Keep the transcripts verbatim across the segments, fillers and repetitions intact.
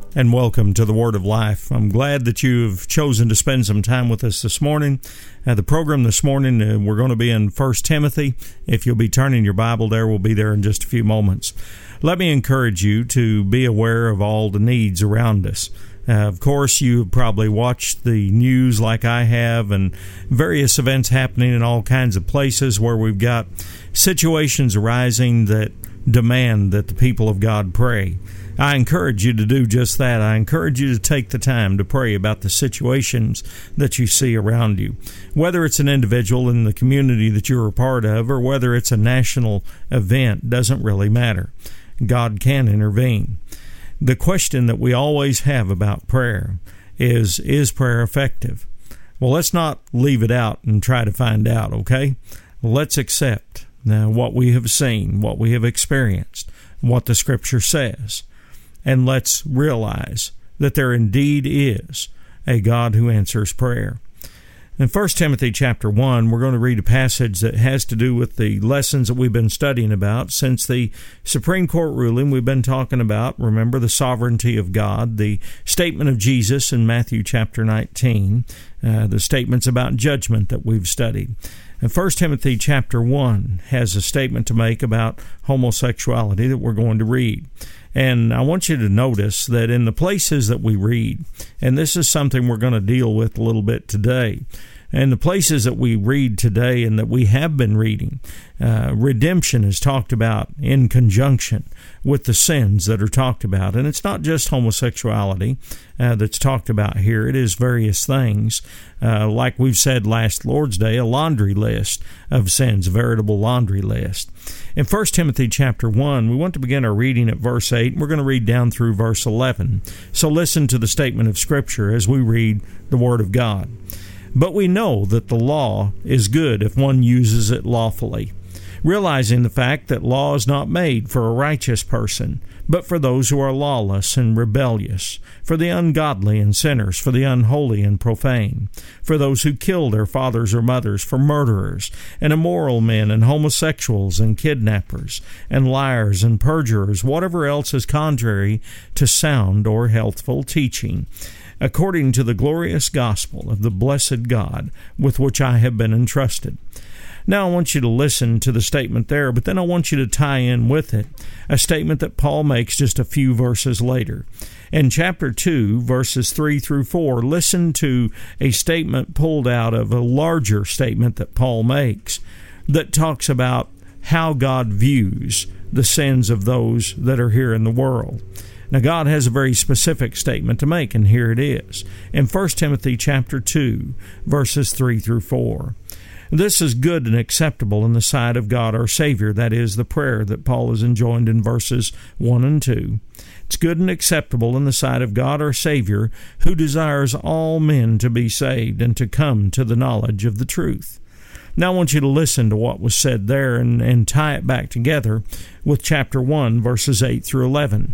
And welcome to the Word of Life. I'm glad that you've chosen to spend some time with us this morning. Uh, the program this morning, uh, we're going to be in First Timothy. If you'll be turning your Bible there, we'll be there in just a few moments. Let me encourage you to be aware of all the needs around us. Uh, of course, you've probably watched the news like I have, and various events happening in all kinds of places where we've got situations arising that demand that the people of God pray. I encourage you to do just that. I encourage you to take the time to pray about the situations that you see around you. Whether it's an individual in the community that you're a part of, or whether it's a national event, doesn't really matter. God can intervene. The question that we always have about prayer is, is prayer effective? Well, let's not leave it out and try to find out, okay? Let's accept now what we have seen, what we have experienced, what the Scripture says. And let's realize that there indeed is a God who answers prayer. In First Timothy chapter one, we're going to read a passage that has to do with the lessons that we've been studying about since the Supreme Court ruling. We've been talking about, remember, the sovereignty of God, the statement of Jesus in Matthew chapter nineteen, uh, the statements about judgment that we've studied. And First Timothy chapter one has a statement to make about homosexuality that we're going to read. And I want you to notice that in the places that we read, and this is something we're going to deal with a little bit today, and the places that we read today and that we have been reading, uh, redemption is talked about in conjunction with the sins that are talked about. And it's not just homosexuality uh, that's talked about here. It is various things. Uh, like we've said last Lord's Day, a laundry list of sins, a veritable laundry list. In First Timothy chapter one, we want to begin our reading at verse eight. We're going to read down through verse eleven. So listen to the statement of Scripture as we read the Word of God. But we know that the law is good if one uses it lawfully, realizing the fact that law is not made for a righteous person, but for those who are lawless and rebellious, for the ungodly and sinners, for the unholy and profane, for those who kill their fathers or mothers, for murderers and immoral men and homosexuals and kidnappers and liars and perjurers, whatever else is contrary to sound or healthful teaching, according to the glorious gospel of the blessed God with which I have been entrusted. Now I want you to listen to the statement there, but then I want you to tie in with it a statement that Paul makes just a few verses later. In chapter two, verses three through four, listen to a statement pulled out of a larger statement that Paul makes that talks about how God views the sins of those that are here in the world. Now, God has a very specific statement to make, and here it is. In First Timothy chapter two, verses three through four. This is good and acceptable in the sight of God our Savior. That is the prayer that Paul has enjoined in verses one and two. It's good and acceptable in the sight of God our Savior, who desires all men to be saved and to come to the knowledge of the truth. Now I want you to listen to what was said there and, and tie it back together with chapter one, verses eight through eleven.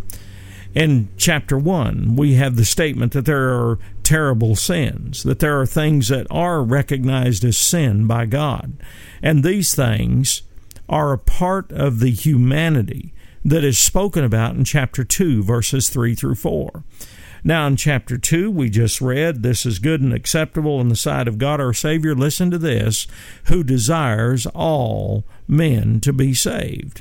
In chapter one, we have the statement that there are terrible sins, that there are things that are recognized as sin by God. And these things are a part of the humanity that is spoken about in chapter two, verses three through four. Now in chapter two, we just read, this is good and acceptable in the sight of God our Savior. Listen to this, who desires all men to be saved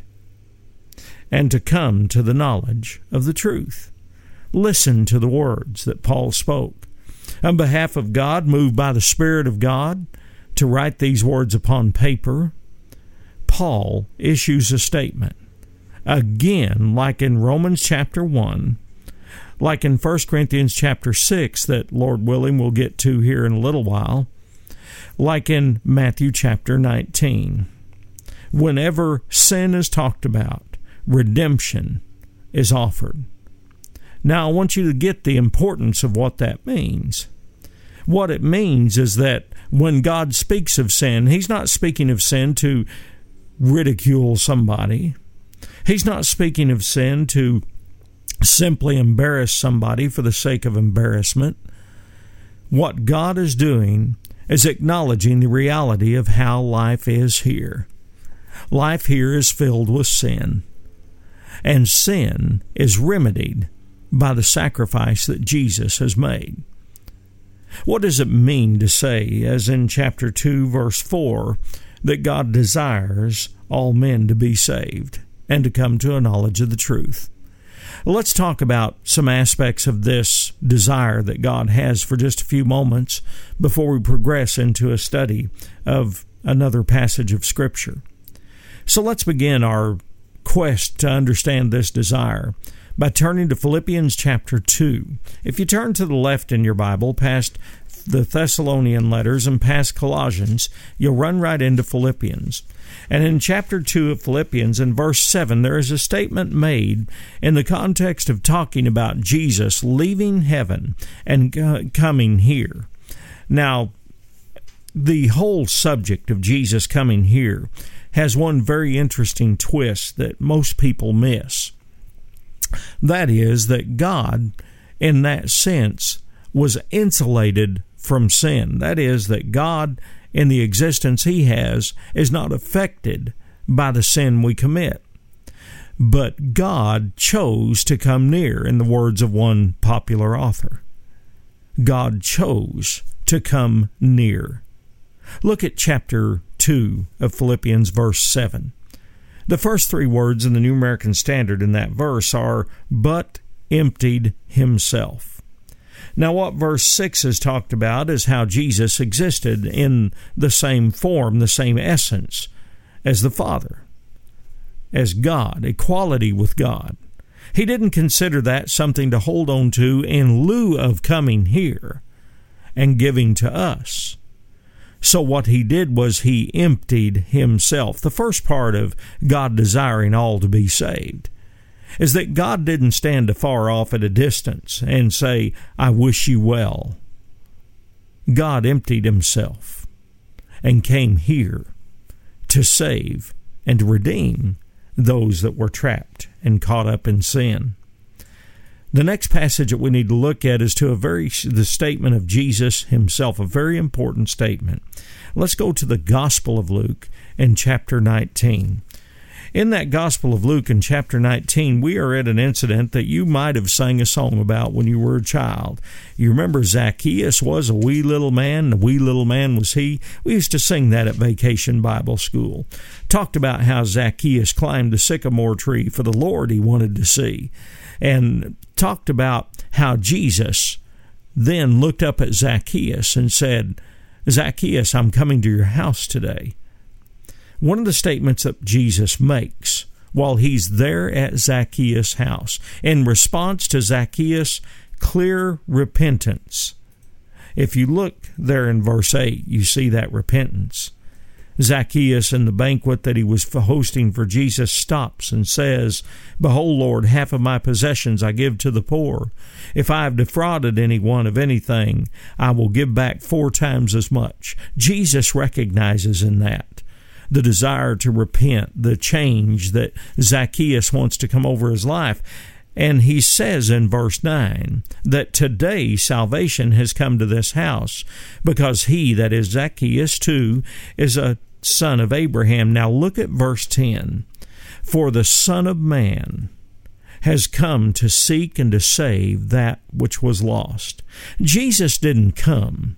and to come to the knowledge of the truth. Listen to the words that Paul spoke. On behalf of God, moved by the Spirit of God to write these words upon paper, Paul issues a statement. Again, like in Romans chapter one, like in First Corinthians chapter six, that Lord willing we'll get to here in a little while, like in Matthew chapter nineteen. Whenever sin is talked about, redemption is offered. Now, I want you to get the importance of what that means. What it means is that when God speaks of sin, He's not speaking of sin to ridicule somebody. He's not speaking of sin to simply embarrass somebody for the sake of embarrassment. What God is doing is acknowledging the reality of how life is here. Life here is filled with sin, and sin is remedied by the sacrifice that Jesus has made. What does it mean to say, as in chapter two, verse four, that God desires all men to be saved and to come to a knowledge of the truth? Let's talk about some aspects of this desire that God has for just a few moments before we progress into a study of another passage of Scripture. So let's begin our quest to understand this desire by turning to Philippians chapter two. If you turn to the left in your Bible, past the Thessalonian letters and past Colossians, you'll run right into Philippians. And in chapter two of Philippians, in verse seven, there is a statement made in the context of talking about Jesus leaving heaven and coming here. Now, the whole subject of Jesus coming here has one very interesting twist that most people miss. That is that God, in that sense, was insulated from sin. That is, that God, in the existence He has, is not affected by the sin we commit. But God chose to come near, in the words of one popular author. God chose to come near. Look at chapter two of Philippians, verse seven. The first three words in the New American Standard in that verse are, "but emptied Himself." Now, what verse six has talked about is how Jesus existed in the same form, the same essence as the Father, as God, equality with God. He didn't consider that something to hold on to in lieu of coming here and giving to us. So what He did was He emptied Himself. The first part of God desiring all to be saved is that God didn't stand afar off at a distance and say, "I wish you well." God emptied Himself and came here to save and to redeem those that were trapped and caught up in sin. The next passage that we need to look at is to a very the statement of Jesus Himself, a very important statement. Let's go to the Gospel of Luke in chapter nineteen. In that Gospel of Luke in chapter nineteen, we are at an incident that you might have sang a song about when you were a child. You remember Zacchaeus was a wee little man, a wee little man was he. We used to sing that at Vacation Bible School. Talked about how Zacchaeus climbed the sycamore tree for the Lord he wanted to see. And talked about how Jesus then looked up at Zacchaeus and said, "Zacchaeus, I'm coming to your house today." One of the statements that Jesus makes while He's there at Zacchaeus' house, in response to Zacchaeus' clear repentance. If you look there in verse eight, you see that repentance. Zacchaeus, in the banquet that he was hosting for Jesus, stops and says, "Behold, Lord, half of my possessions I give to the poor. If I have defrauded anyone of anything, I will give back four times as much." Jesus recognizes in that the desire to repent, the change that Zacchaeus wants to come over his life. And he says in verse nine that today salvation has come to this house because he, that is Zacchaeus too, is a son of Abraham. Now look at verse ten. "For the Son of Man has come to seek and to save that which was lost." Jesus didn't come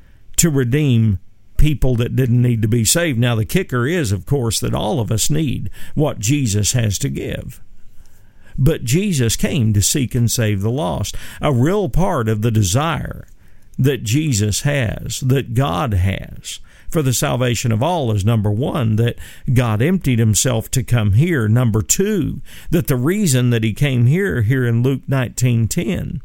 to redeem people that didn't need to be saved. Now, the kicker is, of course, that all of us need what Jesus has to give. But Jesus came to seek and save the lost. A real part of the desire that Jesus has, that God has, for the salvation of all is, number one, that God emptied Himself to come here. Number two, that the reason that He came here, here in Luke nineteen ten,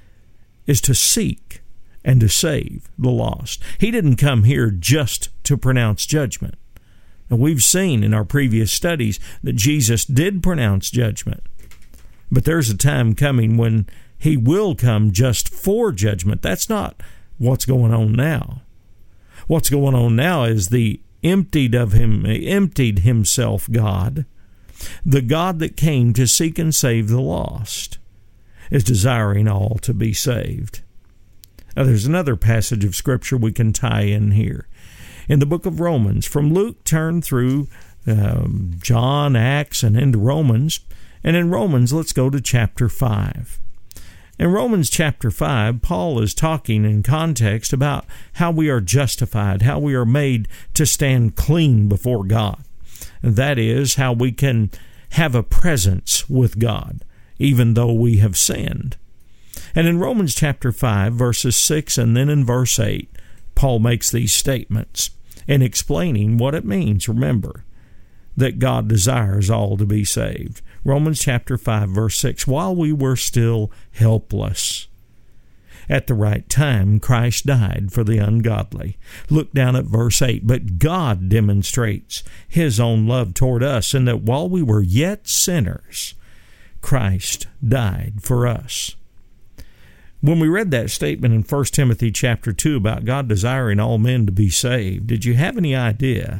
is to seek and to save the lost. He didn't come here just to pronounce judgment. And we've seen in our previous studies that Jesus did pronounce judgment. But there's a time coming when He will come just for judgment. That's not what's going on now. What's going on now is the emptied of him, emptied Himself God, the God that came to seek and save the lost, is desiring all to be saved. Now, there's another passage of Scripture we can tie in here. In the book of Romans, from Luke, turn through um, John, Acts, and into Romans. And in Romans, let's go to chapter five. In Romans chapter five, Paul is talking in context about how we are justified, how we are made to stand clean before God. And that is how we can have a presence with God, even though we have sinned. And in Romans chapter five, verses six and then in verse eight, Paul makes these statements in explaining what it means, remember, that God desires all to be saved. Romans chapter five, verse six, while we were still helpless, at the right time, Christ died for the ungodly. Look down at verse eight. But God demonstrates His own love toward us, in that while we were yet sinners, Christ died for us. When we read that statement in First Timothy chapter two about God desiring all men to be saved, did you have any idea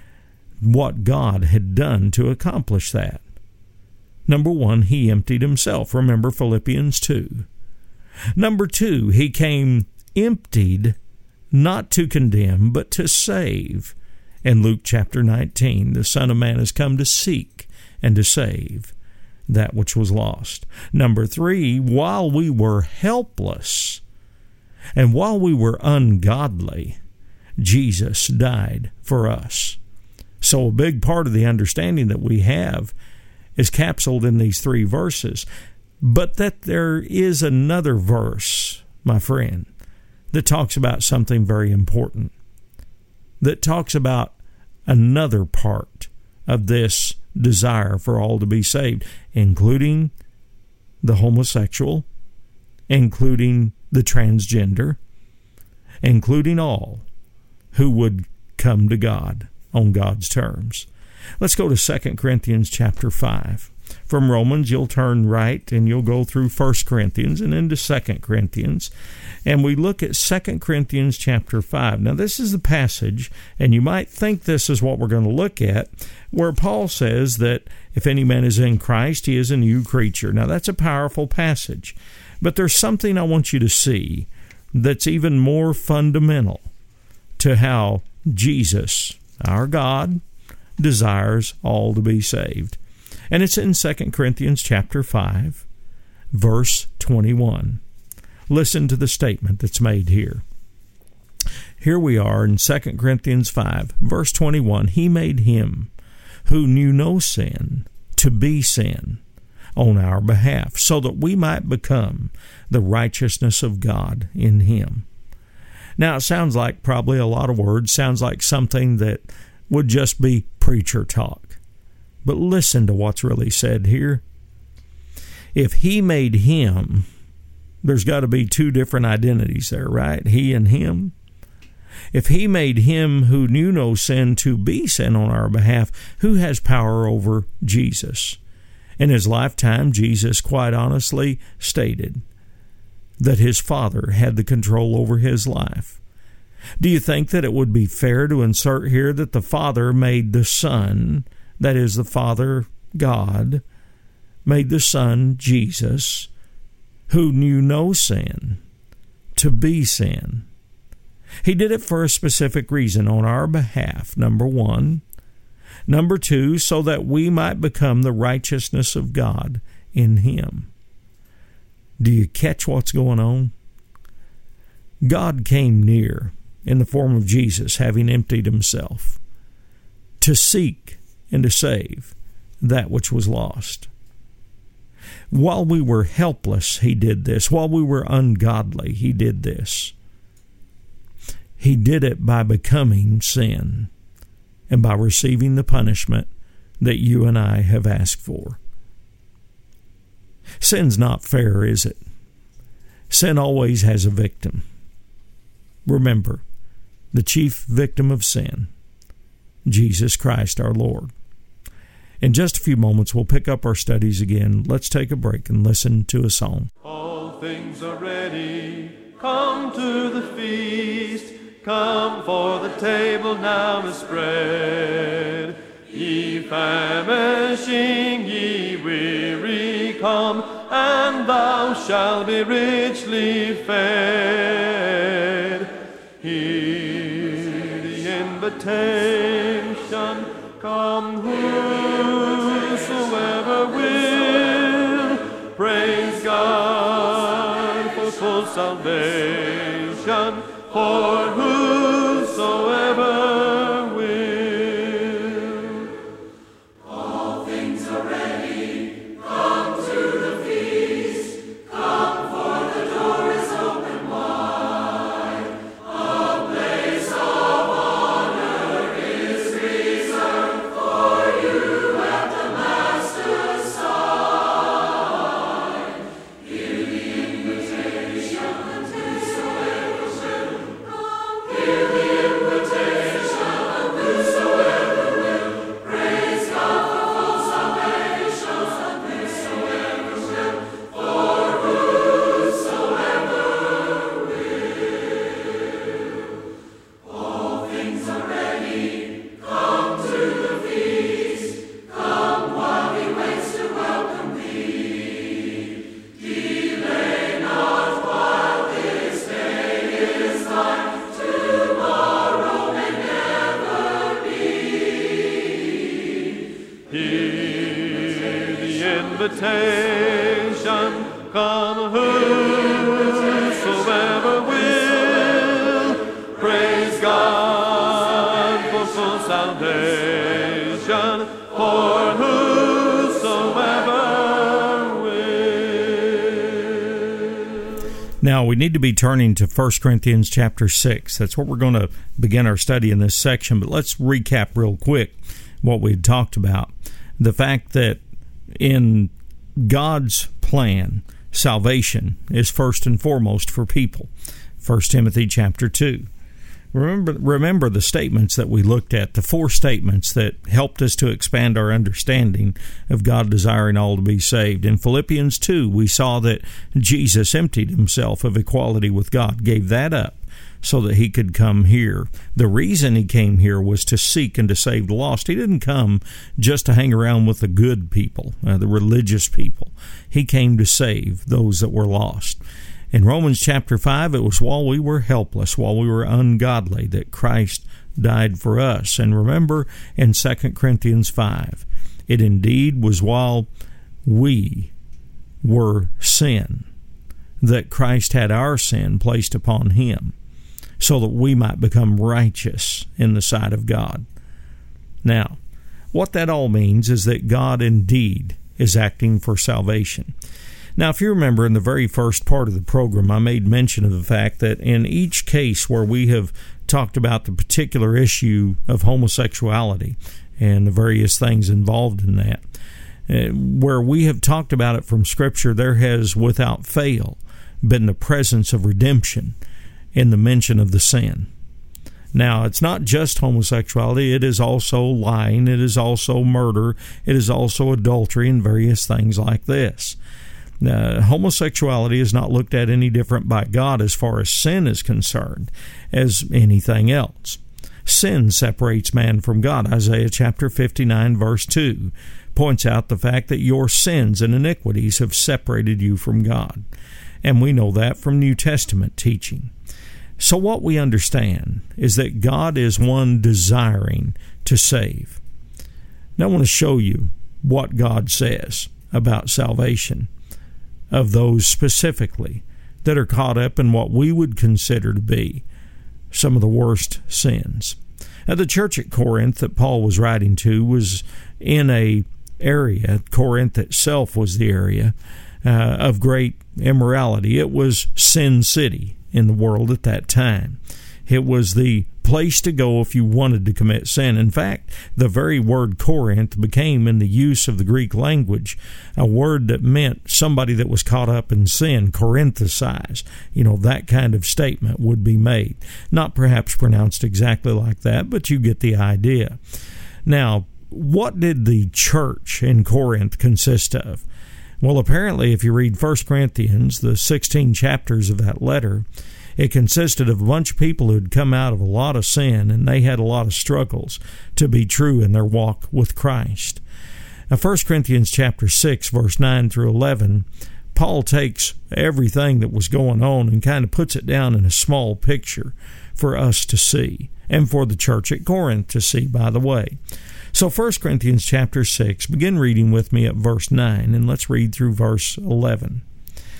what God had done to accomplish that? Number one, He emptied Himself. Remember Philippians two. Number two, He came emptied, not to condemn, but to save. In Luke chapter nineteen, the Son of Man has come to seek and to save that which was lost. Number three, while we were helpless and while we were ungodly, Jesus died for us. So a big part of the understanding that we have is capsuled in these three verses. But that there is another verse, my friend, that talks about something very important, that talks about another part of this desire for all to be saved, including the homosexual, including the transgender, including all who would come to God on God's terms. Let's go to Second Corinthians chapter five. From Romans, you'll turn right and you'll go through First Corinthians and into Second Corinthians. And we look at Second Corinthians chapter five. Now, this is the passage, and you might think this is what we're going to look at, where Paul says that if any man is in Christ, he is a new creature. Now, that's a powerful passage. But there's something I want you to see that's even more fundamental to how Jesus, our God, desires all to be saved. And it's in Second Corinthians chapter five, verse twenty-one. Listen to the statement that's made here. Here we are in Second Corinthians five, verse twenty-one. He made Him who knew no sin to be sin on our behalf, so that we might become the righteousness of God in Him. Now, it sounds like probably a lot of words, sounds like something that would just be preacher talk. But listen to what's really said here. If He made Him, there's got to be two different identities there, right? He and Him. If He made Him who knew no sin to be sin on our behalf, who has power over Jesus? In His lifetime, Jesus quite honestly stated that His Father had the control over His life. Do you think that it would be fair to insert here that the Father made the Son, that is the Father, God, made the Son, Jesus, who knew no sin, to be sin? He did it for a specific reason on our behalf, number one. Number two, so that we might become the righteousness of God in Him. Do you catch what's going on? God came near in the form of Jesus, having emptied Himself, to seek and to save that which was lost. While we were helpless, He did this. While we were ungodly, He did this. He did it by becoming sin and by receiving the punishment that you and I have asked for. Sin's not fair, is it? Sin always has a victim. Remember, the chief victim of sin, Jesus Christ our Lord. In just a few moments, we'll pick up our studies again. Let's take a break and listen to a song. All things are ready. Come to the feast. Come, for the table now is spread. Ye famishing, ye weary, come, and thou shalt be richly fed. Hear the invitation, come whosoever will, praise God. full salvation for whosoever will. All things are ready, come to the feast, come for the door is open wide. A place of honor is reserved for you at the Master's side. Hear the invitation, whosoever will. Hear the invitation, whosoever will. Praise God for full salvation, whosoever will. For whosoever will. All things are ready, come to the feast. Come while he waits to welcome thee. Delay not while this day is thine. Tomorrow may never be. Hear the invitation, come whosoever will. Praise God for full salvation for whosoever will. Now, we need to be turning to First Corinthians chapter six. That's what we're going to begin our study in this section, but let's recap real quick what we had talked about. The fact that in God's plan, salvation is first and foremost for people. First Timothy chapter two. Remember, remember the statements that we looked at, the four statements that helped us to expand our understanding of God desiring all to be saved. In Philippians two, we saw that Jesus emptied himself of equality with God, gave that up so that he could come here. The reason he came here was to seek and to save the lost. He didn't come just to hang around with the good people, uh, the religious people. He came to save those that were lost. In Romans chapter five, it was while we were helpless, while we were ungodly, that Christ died for us. And remember in Second Corinthians five, it indeed was while we were sin that Christ had our sin placed upon him, so that we might become righteous in the sight of God. Now, what that all means is that God indeed is acting for salvation. Now, if you remember in the very first part of the program, I made mention of the fact that in each case where we have talked about the particular issue of homosexuality and the various things involved in that, uh, where we have talked about it from Scripture, there has without fail been the presence of redemption in the mention of the sin. Now, it's not just homosexuality, it is also lying, it is also murder, it is also adultery and various things like this. Uh, homosexuality is not looked at any different by God as far as sin is concerned as anything else. Sin separates man from God. Isaiah chapter fifty-nine verse two points out the fact that your sins and iniquities have separated you from God. And we know that from New Testament teaching. So what we understand is that God is one desiring to save. Now I want to show you what God says about salvation of those specifically that are caught up in what we would consider to be some of the worst sins. Now, the church at Corinth that Paul was writing to was in a area, Corinth itself was the area, uh, of great immorality. It was Sin City in the world at that time. It was the place to go if you wanted to commit sin. In fact, the very word Corinth became, in the use of the Greek language, a word that meant somebody that was caught up in sin, Corinthicized. You know, that kind of statement would be made. Not perhaps pronounced exactly like that, but you get the idea. Now, what did the church in Corinth consist of? Well, apparently, if you read First Corinthians, the sixteen chapters of that letter, it consisted of a bunch of people who had come out of a lot of sin, and they had a lot of struggles to be true in their walk with Christ. Now, First Corinthians chapter six, verse nine through eleven, Paul takes everything that was going on and kind of puts it down in a small picture for us to see, and for the church at Corinth to see, by the way. So First Corinthians chapter six, begin reading with me at verse nine, and let's read through verse eleven.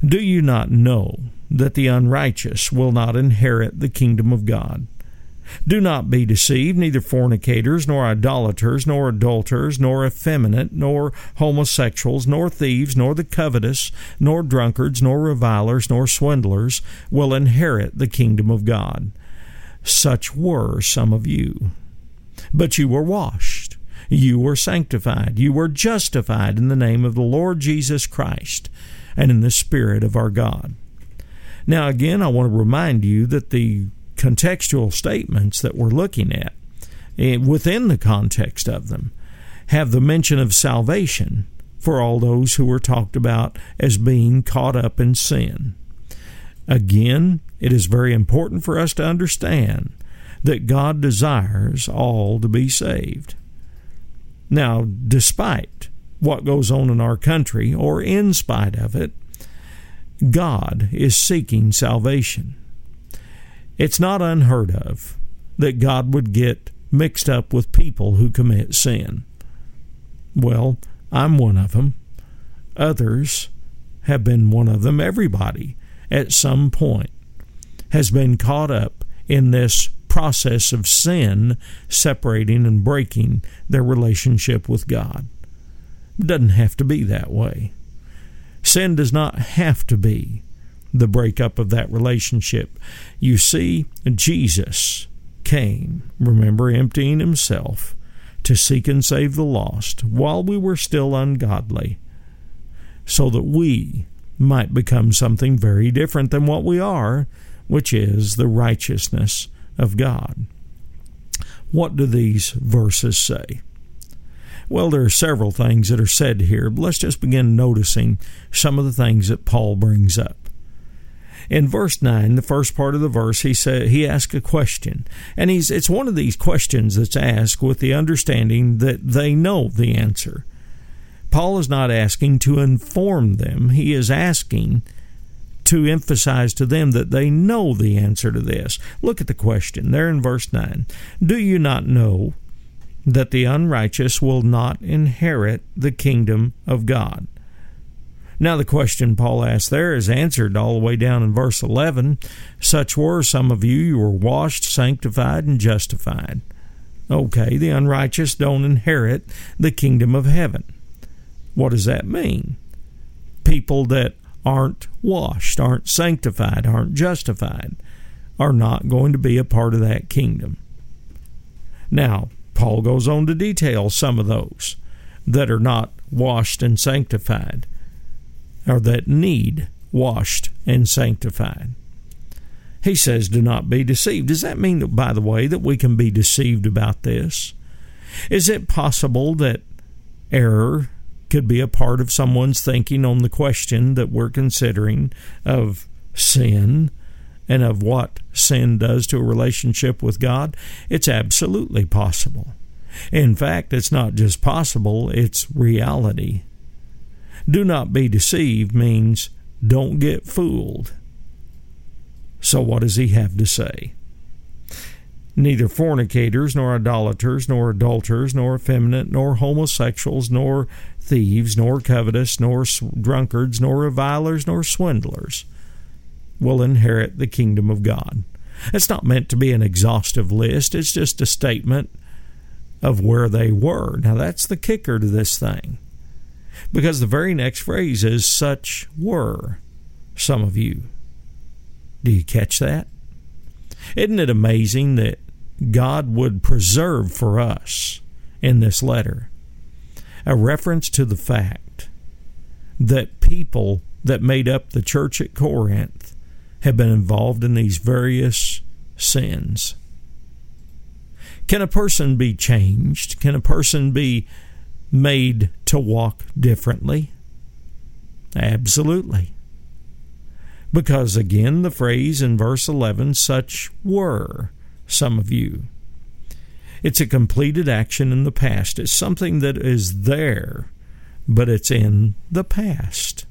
Do you not know that the unrighteous will not inherit the kingdom of God? Do not be deceived, neither fornicators, nor idolaters, nor adulterers, nor effeminate, nor homosexuals, nor thieves, nor the covetous, nor drunkards, nor revilers, nor swindlers will inherit the kingdom of God. Such were some of you. But you were washed, you were sanctified, you were justified in the name of the Lord Jesus Christ, and in the Spirit of our God. Now again, I want to remind you that the contextual statements that we're looking at, within the context of them, have the mention of salvation for all those who are talked about as being caught up in sin. Again, it is very important for us to understand that God desires all to be saved. Now, despite what goes on in our country, or in spite of it, God is seeking salvation. It's not unheard of that God would get mixed up with people who commit sin. Well, I'm one of them. Others have been one of them. Everybody, at some point, has been caught up in this process of sin separating and breaking their relationship with God. It doesn't have to be that way. Sin does not have to be the breakup of that relationship. You see, Jesus came, remember, emptying himself to seek and save the lost while we were still ungodly, so that we might become something very different than what we are, which is the righteousness of God. What do these verses say? Well, there are several things that are said here. Let's just begin noticing some of the things that Paul brings up. In verse nine, the first part of the verse, he said he asked a question, and he's it's one of these questions that's asked with the understanding that they know the answer. Paul is not asking to inform them. He is asking to emphasize to them that they know the answer to this. Look at the question there in verse nine. Do you not know that the unrighteous will not inherit the kingdom of God? Now, the question Paul asked there is answered all the way down in verse eleven. Such were some of you, you were washed, sanctified, and justified. Okay, the unrighteous don't inherit the kingdom of heaven. What does that mean? People that aren't washed, aren't sanctified, aren't justified, are not going to be a part of that kingdom. Now, Paul goes on to detail some of those that are not washed and sanctified, or that need washed and sanctified. He says, do not be deceived. Does that mean, by the way, that we can be deceived about this? Is it possible that error could be a part of someone's thinking on the question that we're considering of sin and of what sin does to a relationship with God? It's absolutely possible. In fact, it's not just possible, it's reality. Do not be deceived means don't get fooled. So what does he have to say? Neither fornicators, nor idolaters, nor adulterers, nor effeminate, nor homosexuals, nor thieves, nor covetous, nor drunkards, nor revilers, nor swindlers will inherit the kingdom of God. It's not meant to be an exhaustive list. It's just a statement of where they were. Now, that's the kicker to this thing, because the very next phrase is, such were some of you. Do you catch that? Isn't it amazing that God would preserve for us in this letter a reference to the fact that people that made up the church at Corinth have been involved in these various sins? Can a person be changed? Can a person be made to walk differently? Absolutely. Because again, the phrase in verse eleven, such were some of you. It's a completed action in the past. It's something that is there, but it's in the past.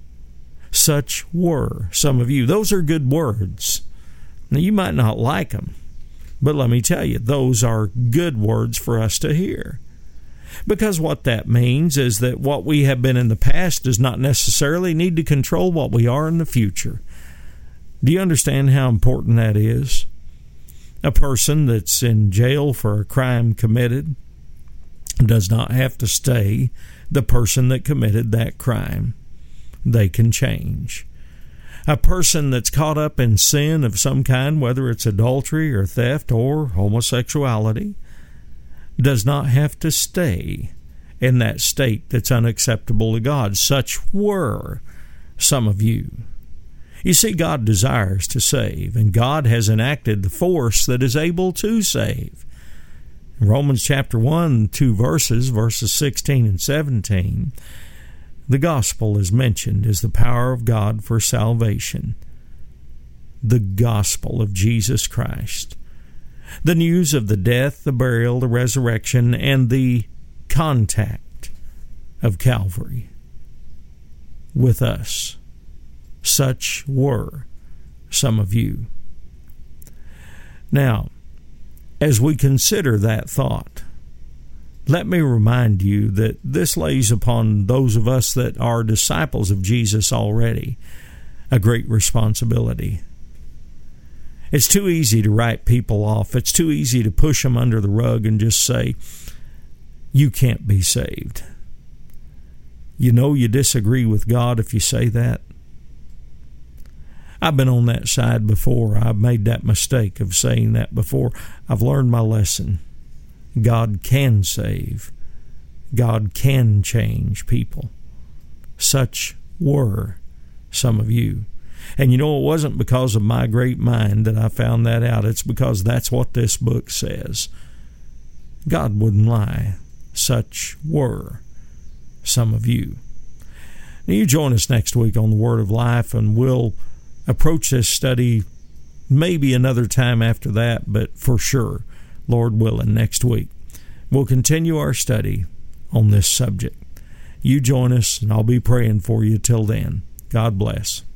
Such were some of you. Those are good words. Now, you might not like them, but let me tell you, those are good words for us to hear. Because what that means is that what we have been in the past does not necessarily need to control what we are in the future. Do you understand how important that is? A person that's in jail for a crime committed does not have to stay the person that committed that crime. They can change. A person that's caught up in sin of some kind, whether it's adultery or theft or homosexuality, does not have to stay in that state that's unacceptable to God. Such were some of you. You see, God desires to save, and God has enacted the force that is able to save. In Romans chapter one, two verses, verses sixteen and seventeen, the gospel is mentioned as the power of God for salvation. The gospel of Jesus Christ. The news of the death, the burial, the resurrection, and the contact of Calvary with us. Such were some of you. Now, as we consider that thought, let me remind you that this lays upon those of us that are disciples of Jesus already a great responsibility. It's too easy to write people off. It's too easy to push them under the rug and just say, you can't be saved. You know you disagree with God if you say that. I've been on that side before. I've made that mistake of saying that before. I've learned my lesson. God can save. God can change people. Such were some of you. And you know, it wasn't because of my great mind that I found that out. It's because that's what this book says. God wouldn't lie. Such were some of you. Now, you join us next week on the Word of Life, and we'll approach this study maybe another time after that, but for sure, Lord willing, next week, we'll continue our study on this subject. You join us, and I'll be praying for you till then. God bless.